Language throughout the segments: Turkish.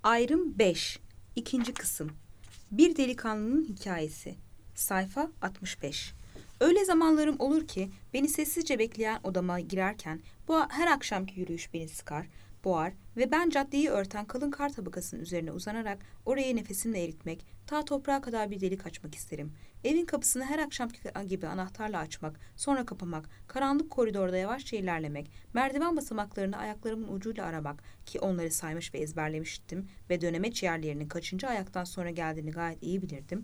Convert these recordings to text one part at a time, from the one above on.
Ayrım 5. İkinci kısım. Bir delikanlının hikayesi. Sayfa 65. Öyle zamanlarım olur ki beni sessizce bekleyen odama girerken her akşamki yürüyüş beni sıkar, boğar ve ben caddeyi örten kalın kar tabakasının üzerine uzanarak oraya nefesimle eritmek, ta toprağa kadar bir delik açmak isterim. Evin kapısını her akşamki gibi anahtarla açmak, sonra kapamak, karanlık koridorda yavaşça ilerlemek, merdiven basamaklarını ayaklarımın ucuyla aramak ki onları saymış ve ezberlemiştim ve dönemeç yerlerinin kaçıncı ayaktan sonra geldiğini gayet iyi bilirdim.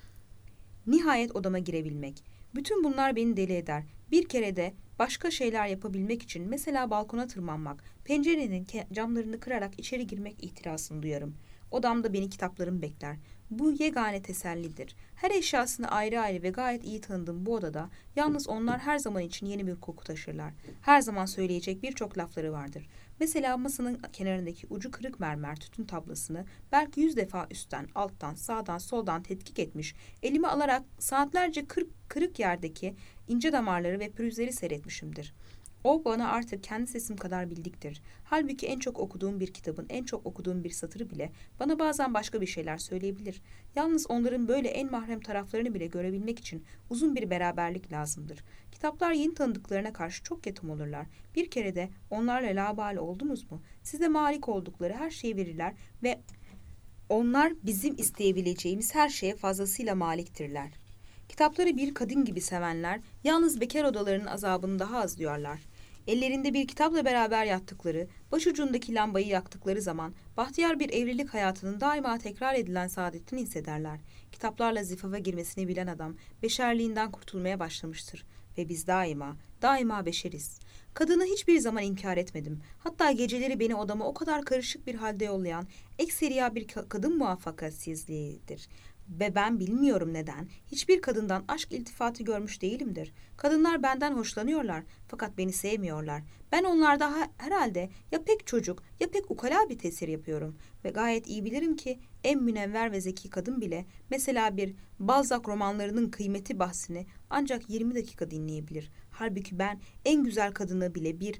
Nihayet odama girebilmek. Bütün bunlar beni deli eder. Bir kere de başka şeyler yapabilmek için mesela balkona tırmanmak, pencerenin camlarını kırarak içeri girmek ihtirasını duyarım. Odamda beni kitaplarım bekler. Bu yegane tesellidir. Her eşyasını ayrı ayrı ve gayet iyi tanıdığım bu odada yalnız onlar her zaman için yeni bir koku taşırlar. Her zaman söyleyecek birçok lafları vardır. Mesela masanın kenarındaki ucu kırık mermer tütün tablasını belki 100 defa üstten, alttan, sağdan, soldan tetkik etmiş, elime alarak saatlerce kırık yerdeki ince damarları ve pürüzleri seyretmişimdir. O bana artık kendi sesim kadar bildiktir. Halbuki en çok okuduğum bir kitabın en çok okuduğum bir satırı bile bana bazen başka bir şeyler söyleyebilir. Yalnız onların böyle en mahrem taraflarını bile görebilmek için uzun bir beraberlik lazımdır. Kitaplar yeni tanıdıklarına karşı çok ketum olurlar. Bir kere de onlarla labale oldunuz mu? Size malik oldukları her şeyi verirler ve onlar bizim isteyebileceğimiz her şeye fazlasıyla maliktirler. Kitapları bir kadın gibi sevenler yalnız bekar odalarının azabını daha az duyarlar. Ellerinde bir kitapla beraber yattıkları, başucundaki lambayı yaktıkları zaman bahtiyar bir evlilik hayatının daima tekrar edilen saadetini hissederler. Kitaplarla zifava girmesini bilen adam beşerliğinden kurtulmaya başlamıştır. Ve biz daima beşeriz. Kadını hiçbir zaman inkar etmedim. Hatta geceleri beni odama o kadar karışık bir halde yollayan ekseriya bir kadın muvaffakatsizliğidir. Ve ben bilmiyorum neden hiçbir kadından aşk iltifatı görmüş değilimdir. Kadınlar benden hoşlanıyorlar fakat beni sevmiyorlar. Ben onlarda herhalde ya pek çocuk ya pek ukala bir tesir yapıyorum. Ve gayet iyi bilirim ki en münevver ve zeki kadın bile mesela bir Balzac romanlarının kıymeti bahsini ancak 20 dakika dinleyebilir. Halbuki ben en güzel kadını bile bir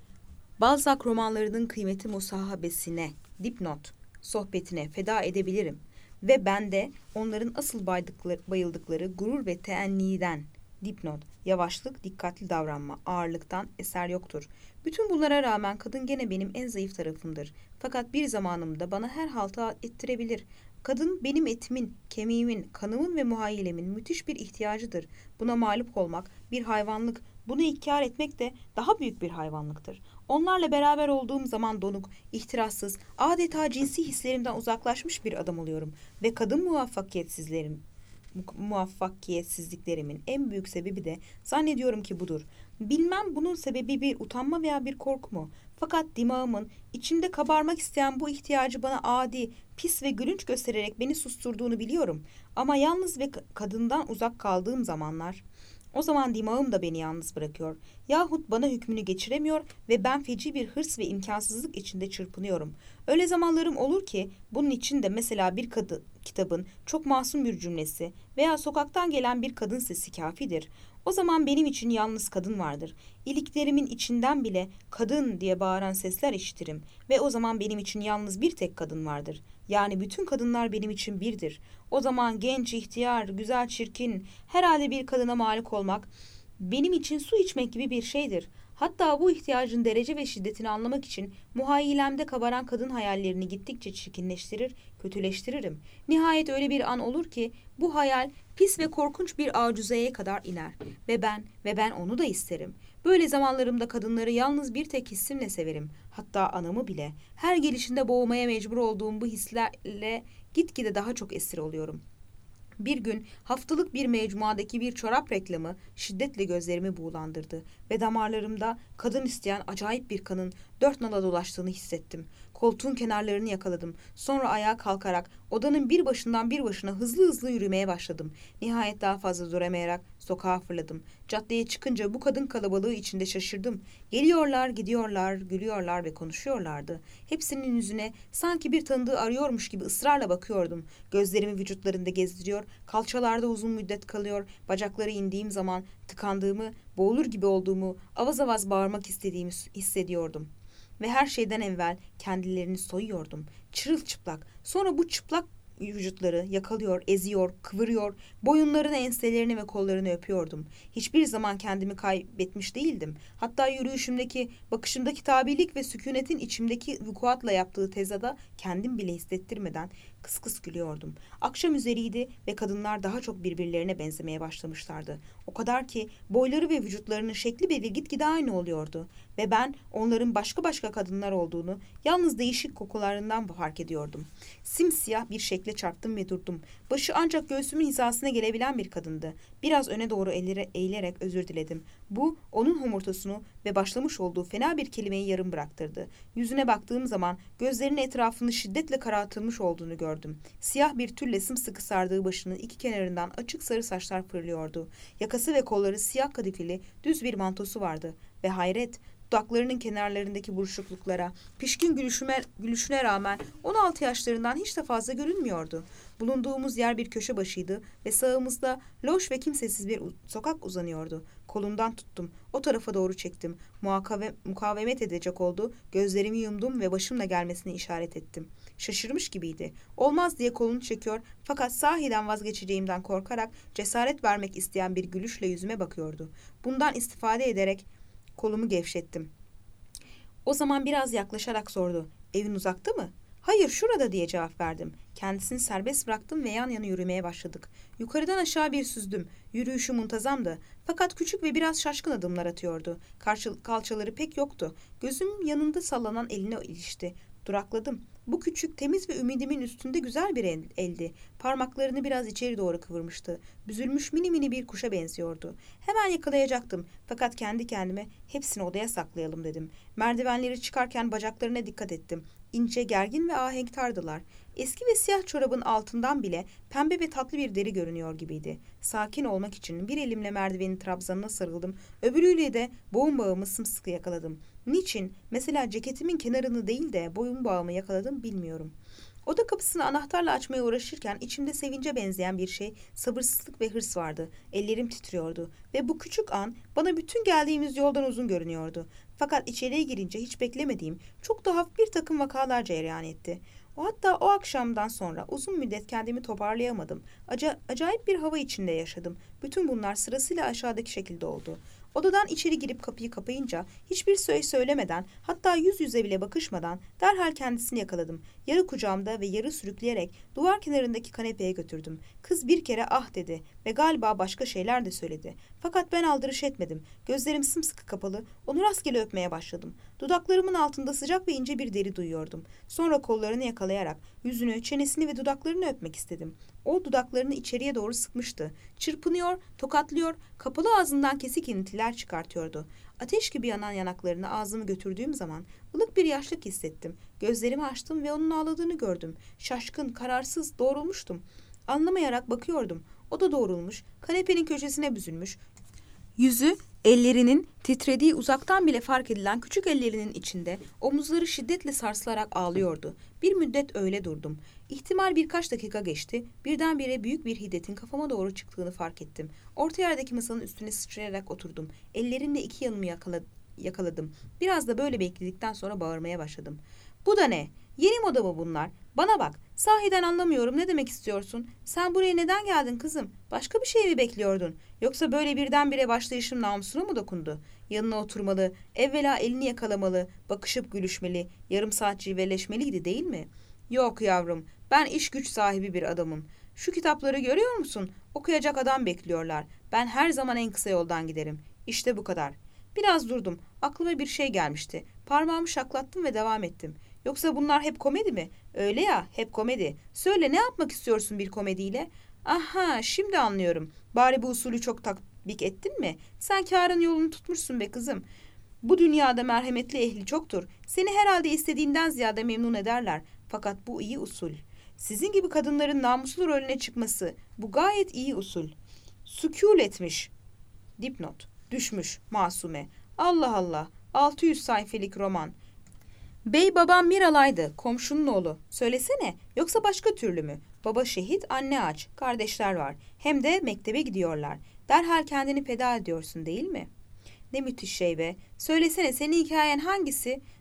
Balzac romanlarının kıymeti musahabesine, dipnot, sohbetine feda edebilirim. Ve ben de onların asıl bayıldıkları gurur ve teenniden, dipnot, yavaşlık, dikkatli davranma, ağırlıktan eser yoktur. Bütün bunlara rağmen kadın gene benim en zayıf tarafımdır. Fakat bir zamanımda bana her haltı ettirebilir. Kadın benim etimin, kemiğimin, kanımın ve muhayyilemin müthiş bir ihtiyacıdır. Buna mağlup olmak bir hayvanlık, bunu inkar etmek de daha büyük bir hayvanlıktır. Onlarla beraber olduğum zaman donuk, ihtirassız, adeta cinsi hislerimden uzaklaşmış bir adam oluyorum. Ve kadın muvaffakiyetsizliklerimin en büyük sebebi de zannediyorum ki budur. Bilmem bunun sebebi bir utanma veya bir korku mu? Fakat dimağımın içinde kabarmak isteyen bu ihtiyacı bana adi, pis ve gülünç göstererek beni susturduğunu biliyorum. Ama yalnız ve kadından uzak kaldığım zamanlar, o zaman dimağım da beni yalnız bırakıyor. Yahut bana hükmünü geçiremiyor ve ben feci bir hırs ve imkansızlık içinde çırpınıyorum. Öyle zamanlarım olur ki bunun için de mesela bir kitabın çok masum bir cümlesi veya sokaktan gelen bir kadın sesi kafidir. O zaman benim için yalnız kadın vardır. İliklerimin içinden bile kadın diye bağıran sesler işitirim ve o zaman benim için yalnız bir tek kadın vardır. Yani bütün kadınlar benim için birdir. O zaman genç, ihtiyar, güzel, çirkin, herhalde bir kadına malik olmak benim için su içmek gibi bir şeydir. Hatta bu ihtiyacın derece ve şiddetini anlamak için muhayyilemde kabaran kadın hayallerini gittikçe çirkinleştirir, kötüleştiririm. Nihayet öyle bir an olur ki bu hayal pis ve korkunç bir acuzeye kadar iner ve ben onu da isterim. Böyle zamanlarımda kadınları yalnız bir tek hissimle severim. Hatta anamı bile. Her gelişinde boğmaya mecbur olduğum bu hislerle gitgide daha çok esir oluyorum. Bir gün haftalık bir mecmuadaki bir çorap reklamı şiddetle gözlerimi buğulandırdı ve damarlarımda kadın isteyen acayip bir kanın dört nala dolaştığını hissettim. Koltuğun kenarlarını yakaladım. Sonra ayağa kalkarak odanın bir başından bir başına hızlı hızlı yürümeye başladım. Nihayet daha fazla duramayarak sokağa fırladım. Caddeye çıkınca bu kadın kalabalığı içinde şaşırdım. Geliyorlar, gidiyorlar, gülüyorlar ve konuşuyorlardı. Hepsinin yüzüne sanki bir tanıdığı arıyormuş gibi ısrarla bakıyordum. Gözlerimi vücutlarında gezdiriyor, kalçalarda uzun müddet kalıyor, bacakları indiğim zaman tıkandığımı, boğulur gibi olduğumu, avaz avaz bağırmak istediğimi hissediyordum. ve her şeyden evvel kendilerini soyuyordum. Çırılçıplak. Sonra bu çıplak vücutları yakalıyor, eziyor, kıvırıyor, boyunlarını, enselerini ve kollarını öpüyordum. Hiçbir zaman kendimi kaybetmiş değildim. Hatta yürüyüşümdeki, bakışımdaki tabilik ve sükunetin içimdeki vukuatla yaptığı tezada kendim bile hissettirmeden kıs kıs gülüyordum. Akşam üzeriydi ve kadınlar daha çok birbirlerine benzemeye başlamışlardı. O kadar ki boyları ve vücutlarının şekli belli gitgide aynı oluyordu. Ve ben onların başka başka kadınlar olduğunu yalnız değişik kokularından fark ediyordum. Simsiyah bir şekle çarptım ve durdum. Başı ancak göğsümün hizasına gelebilen bir kadındı. Biraz öne doğru eğilerek özür diledim. Bu onun homurtusunu ve başlamış olduğu fena bir kelimeyi yarım bıraktırdı. Yüzüne baktığım zaman gözlerinin etrafını şiddetle karartılmış olduğunu gördüm. Siyah bir tülle sımsıkı sardığı başının iki kenarından açık sarı saçlar fırlıyordu. Yakası ve kolları siyah kadifeli düz bir mantosu vardı. Ve hayret, dudaklarının kenarlarındaki buruşukluklara, pişkin gülüşüne rağmen 16 yaşlarından hiç de fazla görünmüyordu. Bulunduğumuz yer bir köşe başıydı ve sağımızda loş ve kimsesiz bir sokak uzanıyordu. Kolundan tuttum, o tarafa doğru çektim. Mukavemet edecek oldu, gözlerimi yumdum ve başımla gelmesini işaret ettim. Şaşırmış gibiydi. Olmaz diye kolunu çekiyor fakat sahiden vazgeçeceğimden korkarak cesaret vermek isteyen bir gülüşle yüzüme bakıyordu. Bundan istifade ederek kolumu gevşettim. O zaman biraz yaklaşarak sordu. Evin uzakta mı? Hayır, şurada diye cevap verdim. Kendisini serbest bıraktım ve yan yana yürümeye başladık. Yukarıdan aşağı bir süzdüm. Yürüyüşü muntazamdı. Fakat küçük ve biraz şaşkın adımlar atıyordu. Kalçaları pek yoktu. Gözüm yanında sallanan eline ilişti. Durakladım. Bu küçük, temiz ve ümidimin üstünde güzel bir eldi. Parmaklarını biraz içeri doğru kıvırmıştı. Büzülmüş mini mini bir kuşa benziyordu. Hemen yakalayacaktım. Fakat kendi kendime hepsini odaya saklayalım dedim. Merdivenleri çıkarken bacaklarına dikkat ettim. İnce, gergin ve ahenktardılar. Eski ve siyah çorabın altından bile pembe ve tatlı bir deri görünüyor gibiydi. Sakin olmak için bir elimle merdivenin trabzanına sarıldım. Öbürüyle de boyun bağımı sımsıkı yakaladım. Niçin? Mesela ceketimin kenarını değil de boyun bağımı yakaladım bilmiyorum. Oda kapısını anahtarla açmaya uğraşırken içimde sevince benzeyen bir şey, sabırsızlık ve hırs vardı. Ellerim titriyordu ve bu küçük an bana bütün geldiğimiz yoldan uzun görünüyordu. Fakat içeriye girince hiç beklemediğim çok tuhaf bir takım vakalar cereyan etti. Hatta o akşamdan sonra uzun müddet kendimi toparlayamadım. Acayip bir hava içinde yaşadım. Bütün bunlar sırasıyla aşağıdaki şekilde oldu. Odadan içeri girip kapıyı kapayınca hiçbir söz söylemeden, hatta yüz yüze bile bakışmadan derhal kendisini yakaladım. Yarı kucağımda ve yarı sürükleyerek duvar kenarındaki kanepeye götürdüm. Kız bir kere ah dedi ve galiba başka şeyler de söyledi. Fakat ben aldırış etmedim. Gözlerim sımsıkı kapalı, onu rastgele öpmeye başladım. Dudaklarımın altında sıcak ve ince bir deri duyuyordum. Sonra kollarını yakalayarak yüzünü, çenesini ve dudaklarını öpmek istedim. O dudaklarını içeriye doğru sıkmıştı. Çırpınıyor, tokatlıyor, kapalı ağzından kesik iniltiler çıkartıyordu. Ateş gibi yanan yanaklarını ağzımı götürdüğüm zaman ılık bir yaşlık hissettim. Gözlerimi açtım ve onun ağladığını gördüm. Şaşkın, kararsız, doğrulmuştum. Anlamayarak bakıyordum. O da doğrulmuş, kanepenin köşesine büzülmüş. Yüzü, ellerinin titrediği uzaktan bile fark edilen küçük ellerinin içinde omuzları şiddetle sarsılarak ağlıyordu. Bir müddet öyle durdum. İhtimal birkaç dakika geçti. Birdenbire büyük bir hiddetin kafama doğru çıktığını fark ettim. Orta yerdeki masanın üstüne sıçrayarak oturdum. Ellerimle iki yanımı yakaladım. Biraz da böyle bekledikten sonra bağırmaya başladım. Bu da ne? Yeni moda mı bunlar? Bana bak. Sahiden anlamıyorum. Ne demek istiyorsun? Sen buraya neden geldin kızım? Başka bir şey mi bekliyordun? Yoksa böyle birdenbire başlayışım namusuna mı dokundu? Yanına oturmalı, evvela elini yakalamalı, bakışıp gülüşmeli, yarım saat cilveleşmeliydi değil mi? Yok yavrum, ben iş güç sahibi bir adamım. Şu kitapları görüyor musun? Okuyacak adam bekliyorlar. Ben her zaman en kısa yoldan giderim. İşte bu kadar. Biraz durdum. Aklıma bir şey gelmişti. Parmağımı şaklattım ve devam ettim. Yoksa bunlar hep komedi mi? Öyle ya, hep komedi. Söyle, ne yapmak istiyorsun bir komediyle? Aha, şimdi anlıyorum. Bari bu usulü çok tatbik ettin mi? Sen kârın yolunu tutmuşsun be kızım. Bu dünyada merhametli ehli çoktur. Seni herhalde istediğinden ziyade memnun ederler. Fakat bu iyi usul. Sizin gibi kadınların namuslu rolüne çıkması, bu gayet iyi usul. Sükûl etmiş. Dipnot. Düşmüş. Masume. Allah Allah. 600 sayfelik roman. Bey babam bir alaydı. Komşunun oğlu. Söylesene. Yoksa başka türlü mü? Baba şehit, anne aç. Kardeşler var. Hem de mektebe gidiyorlar. Derhal kendini feda ediyorsun değil mi? Ne müthiş şey be. Söylesene, senin hikayen hangisi?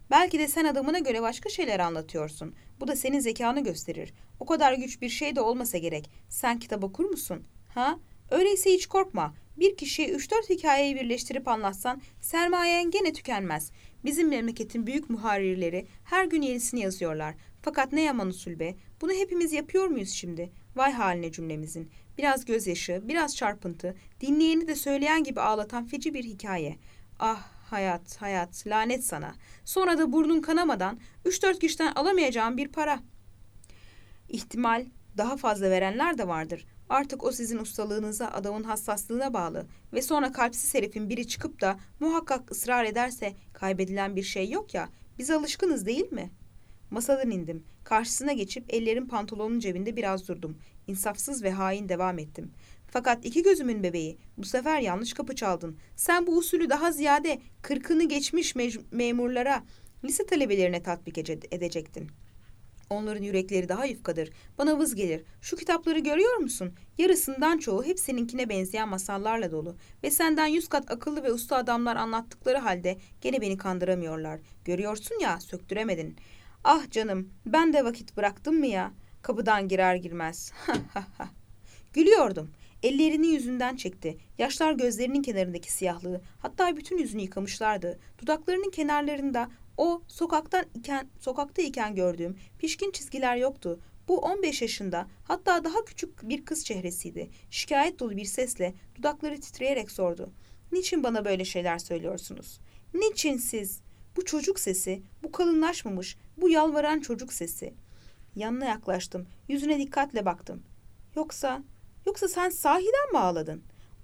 Belki de sen adamına göre başka şeyler anlatıyorsun. Bu da senin zekanı gösterir. O kadar güç bir şey de olmasa gerek. Sen kitap okur musun? Ha? Öyleyse hiç korkma. Bir kişiye 3-4 hikayeyi birleştirip anlatsan sermayen gene tükenmez. Bizim memleketin büyük muharrirleri her gün yenisini yazıyorlar. Fakat ne yaman usul be. Bunu hepimiz yapıyor muyuz şimdi? Vay haline cümlemizin. Biraz gözyaşı, biraz çarpıntı, dinleyeni de söyleyen gibi ağlatan feci bir hikaye. Ah hayat, hayat, lanet sana. Sonra da burnun kanamadan 3-4 kişiden alamayacağın bir para. İhtimal daha fazla verenler de vardır. Artık o sizin ustalığınıza, adamın hassaslığına bağlı. Ve sonra kalpsiz herifin biri çıkıp da muhakkak ısrar ederse kaybedilen bir şey yok ya, biz alışkınız değil mi? Masadan indim. Karşısına geçip ellerim pantolonun cebinde biraz durdum. İnsafsız ve hain devam ettim. Fakat iki gözümün bebeği, bu sefer yanlış kapı çaldın. Sen bu usulü daha ziyade 40'ını geçmiş memurlara, lise talebelerine tatbik edecektin. Onların yürekleri daha yufkadır. Bana vız gelir. Şu kitapları görüyor musun? Yarısından çoğu hep seninkine benzeyen masallarla dolu. Ve senden 100 kat akıllı ve usta adamlar anlattıkları halde gene beni kandıramıyorlar. Görüyorsun ya, söktüremedin. Ah canım, ben de vakit bıraktım mı ya? Kapıdan girer girmez. Gülüyordum. Ellerini yüzünden çekti. Yaşlar gözlerinin kenarındaki siyahlığı, hatta bütün yüzünü yıkamışlardı. Dudaklarının kenarlarında o sokakta iken gördüğüm pişkin çizgiler yoktu. Bu 15 yaşında, hatta daha küçük bir kız çehresiydi. Şikayet dolu bir sesle dudakları titreyerek sordu. Niçin bana böyle şeyler söylüyorsunuz? Niçin siz? Bu çocuk sesi, bu kalınlaşmamış, bu yalvaran çocuk sesi. Yanına yaklaştım. Yüzüne dikkatle baktım. Yoksa sen sahiden mi ağladın?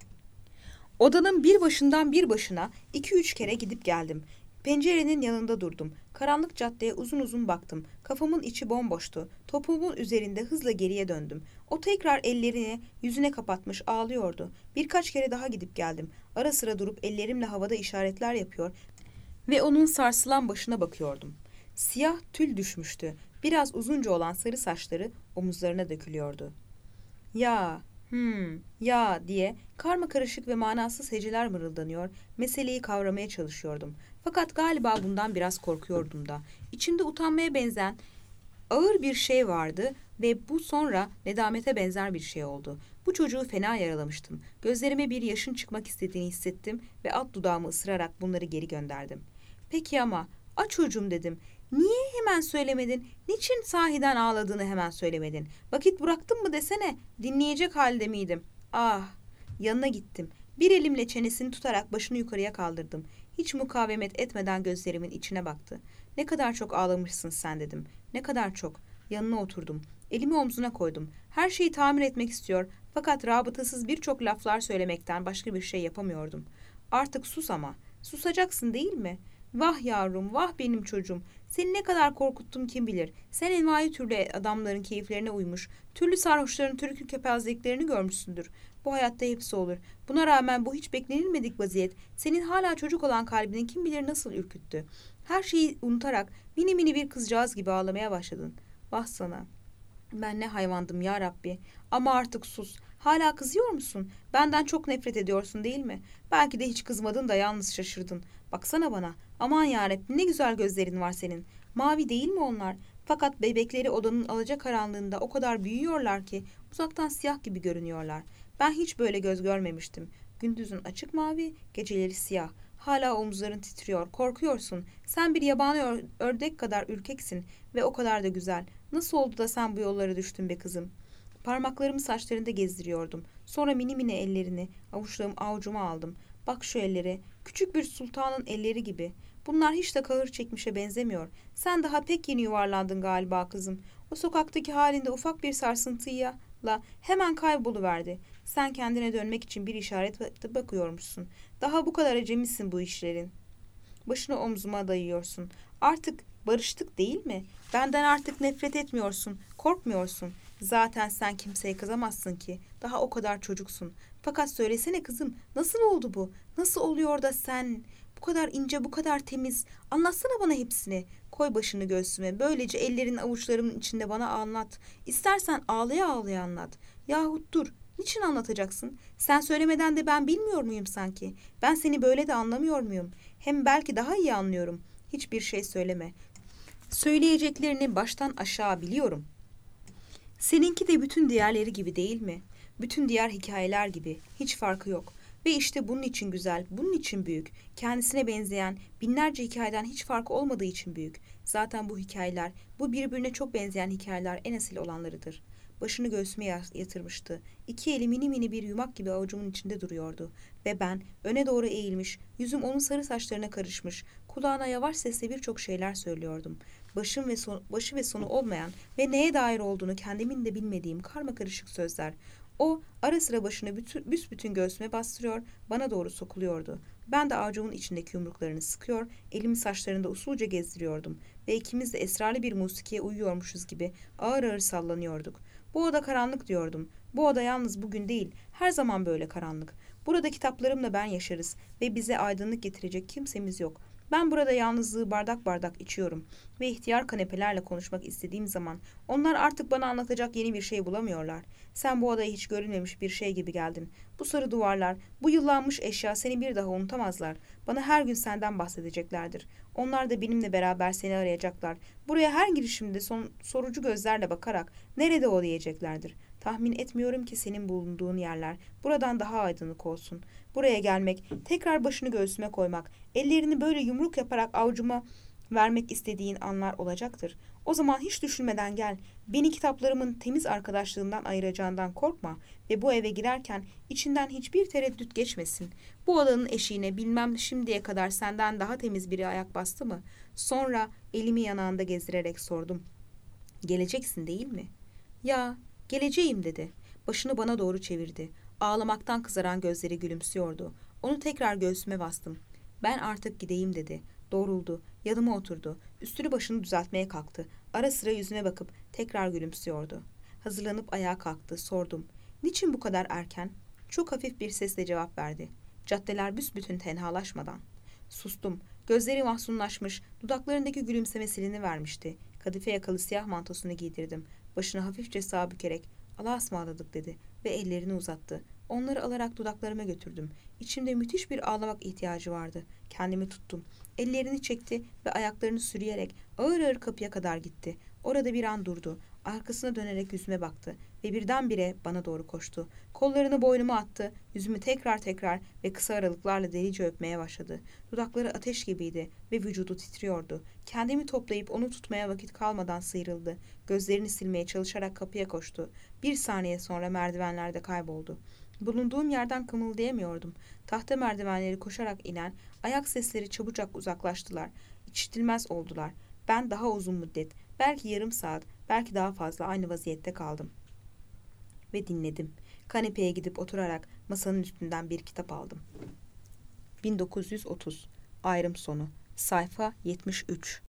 Odanın bir başından bir başına 2-3 kere gidip geldim. Pencerenin yanında durdum. Karanlık caddeye uzun uzun baktım. Kafamın içi bomboştu. Topuğumun üzerinde hızla geriye döndüm. O tekrar ellerini yüzüne kapatmış ağlıyordu. Birkaç kere daha gidip geldim. Ara sıra durup ellerimle havada işaretler yapıyor ve onun sarsılan başına bakıyordum. Siyah tül düşmüştü. Biraz uzunca olan sarı saçları omuzlarına dökülüyordu. Ya, ya diye karmakarışık ve manasız heceler mırıldanıyor, meseleyi kavramaya çalışıyordum. Fakat galiba bundan biraz korkuyordum da. İçimde utanmaya benzeyen ağır bir şey vardı ve bu sonra nedamete benzer bir şey oldu. Bu çocuğu fena yaralamıştım. Gözlerime bir yaşın çıkmak istediğini hissettim ve alt dudağımı ısırarak bunları geri gönderdim. Peki ama, çocuğum dedim. Niye hemen söylemedin? Niçin sahiden ağladığını hemen söylemedin? Vakit bıraktın mı desene. Dinleyecek halde miydim? Ah! Yanına gittim. Bir elimle çenesini tutarak başını yukarıya kaldırdım. Hiç mukavemet etmeden gözlerimin içine baktı. Ne kadar çok ağlamışsın sen dedim. Ne kadar çok. Yanına oturdum. Elimi omzuna koydum. Her şeyi tamir etmek istiyor fakat rabıtasız birçok laflar söylemekten başka bir şey yapamıyordum. Artık sus ama. Susacaksın değil mi? Vah yavrum, vah benim çocuğum. Seni ne kadar korkuttum kim bilir. Sen envai türlü adamların keyiflerine uymuş, türlü sarhoşların türkü kepazeliklerini görmüşsündür. Bu hayatta hepsi olur. Buna rağmen bu hiç beklenilmedik vaziyet senin hala çocuk olan kalbini kim bilir nasıl ürküttü. Her şeyi unutarak mini mini bir kızcağız gibi ağlamaya başladın. Vah sana. Ben ne hayvandım ya Rabbi. Ama artık sus. Hala kızıyor musun? Benden çok nefret ediyorsun değil mi? Belki de hiç kızmadın da yalnız şaşırdın. Baksana bana. Aman yarabbim ne güzel gözlerin var senin. Mavi değil mi onlar? Fakat bebekleri odanın alacakaranlığında o kadar büyüyorlar ki uzaktan siyah gibi görünüyorlar. Ben hiç böyle göz görmemiştim. Gündüzün açık mavi, geceleri siyah. Hala omuzların titriyor, korkuyorsun. Sen bir yabani ördek kadar ürkeksin ve o kadar da güzel. Nasıl oldu da sen bu yollara düştün be kızım? Parmaklarımı saçlarında gezdiriyordum. Sonra mini mini ellerini avucuma aldım. Bak şu ellere, küçük bir sultanın elleri gibi. Bunlar hiç de kahır çekmişe benzemiyor. Sen daha pek yeni yuvarlandın galiba kızım. O sokaktaki halinde ufak bir sarsıntıyla hemen kayboluverdi. Sen kendine dönmek için bir işaret bakıyormuşsun. Daha bu kadar acemisin bu işlerin. Başını omzuma dayıyorsun. Artık barıştık değil mi? Benden artık nefret etmiyorsun, korkmuyorsun. Zaten sen kimseye kızamazsın ki. Daha o kadar çocuksun. Fakat söylesene kızım, nasıl oldu bu? Nasıl oluyor da sen bu kadar ince, bu kadar temiz? Anlatsana bana hepsini. Koy başını göğsüme. Böylece ellerin avuçlarımın içinde bana anlat. İstersen ağlaya ağlaya anlat. Yahut dur. Niçin anlatacaksın? Sen söylemeden de ben bilmiyor muyum sanki? Ben seni böyle de anlamıyor muyum? Hem belki daha iyi anlıyorum. hiçbir şey söyleme. Söyleyeceklerini baştan aşağı biliyorum. Seninki de bütün diğerleri gibi değil mi? Bütün diğer hikayeler gibi. Hiç farkı yok. Ve işte bunun için güzel, bunun için büyük. Kendisine benzeyen binlerce hikayeden hiç farkı olmadığı için büyük. Zaten bu hikayeler, bu birbirine çok benzeyen hikayeler en asil olanlarıdır. Başını göğsüme yatırmıştı. İki eli mini mini bir yumak gibi avucumun içinde duruyordu. Ve ben öne doğru eğilmiş, yüzüm onun sarı saçlarına karışmış, kulağına yavaş sesle birçok şeyler söylüyordum. Başı ve sonu olmayan ve neye dair olduğunu kendimin de bilmediğim karmakarışık sözler. O ara sıra başını büsbütün göğsüme bastırıyor, bana doğru sokuluyordu. Ben de avucumun içindeki yumruklarını sıkıyor, elimi saçlarında usulca gezdiriyordum ve ikimiz de esrarlı bir musikiye uyuyormuşuz gibi ağır ağır sallanıyorduk. Bu oda karanlık diyordum. Bu oda yalnız bugün değil, her zaman böyle karanlık. Burada kitaplarımla ben yaşarız ve bize aydınlık getirecek kimsemiz yok. Ben burada yalnızlığı bardak bardak içiyorum ve ihtiyar kanepelerle konuşmak istediğim zaman onlar artık bana anlatacak yeni bir şey bulamıyorlar. Sen bu odaya hiç görülmemiş bir şey gibi geldin. Bu sarı duvarlar, bu yıllanmış eşya seni bir daha unutamazlar. Bana her gün senden bahsedeceklerdir. Onlar da benimle beraber seni arayacaklar. Buraya her girişimde sorucu gözlerle bakarak nerede o diyeceklerdir. Tahmin etmiyorum ki senin bulunduğun yerler buradan daha aydınlık olsun. Buraya gelmek, tekrar başını göğsüme koymak, ellerini böyle yumruk yaparak avucuma vermek istediğin anlar olacaktır. O zaman hiç düşünmeden gel. Beni kitaplarımın temiz arkadaşlığımdan ayıracağından korkma ve bu eve girerken içinden hiçbir tereddüt geçmesin. Bu odanın eşiğine bilmem şimdiye kadar senden daha temiz biri ayak bastı mı? Sonra elimi yanağında gezdirerek sordum. Geleceksin değil mi? Ya, geleceğim dedi. Başını bana doğru çevirdi. Ağlamaktan kızaran gözleri gülümsüyordu. Onu tekrar göğsüme bastım. Ben artık gideyim dedi. Doğruldu. Yanıma oturdu. Üstünü başını düzeltmeye kalktı. Ara sıra yüzüme bakıp tekrar gülümsüyordu. Hazırlanıp ayağa kalktı. Sordum. Niçin bu kadar erken? Çok hafif bir sesle cevap verdi. Caddeler büsbütün tenhalaşmadan. Sustum. Gözleri mahzunlaşmış, dudaklarındaki gülümseme silinivermişti. Kadife yakalı siyah mantosunu giydirdim. Başını hafifçe sağa bükerek Allah'a ısmarladık dedi ve ellerini uzattı. Onları alarak dudaklarıma götürdüm. İçimde müthiş bir ağlamak ihtiyacı vardı. Kendimi tuttum. Ellerini çekti ve ayaklarını sürüyerek ağır ağır kapıya kadar gitti. Orada bir an durdu. Arkasına dönerek yüzüme baktı ve birdenbire bana doğru koştu. Kollarını boynuma attı. Yüzümü tekrar ve kısa aralıklarla delice öpmeye başladı. Dudakları ateş gibiydi ve vücudu titriyordu. Kendimi toplayıp onu tutmaya vakit kalmadan sıyrıldı. Gözlerini silmeye çalışarak kapıya koştu. Bir saniye sonra merdivenlerde kayboldu. Bulunduğum yerden kımıldayamıyordum. Tahta merdivenleri koşarak inen, ayak sesleri çabucak uzaklaştılar. İşitilmez oldular. Ben daha uzun müddet, belki yarım saat, belki daha fazla aynı vaziyette kaldım. Ve dinledim. Kanepeye gidip oturarak masanın üstünden bir kitap aldım. 1930 Ayrım Sonu Sayfa 73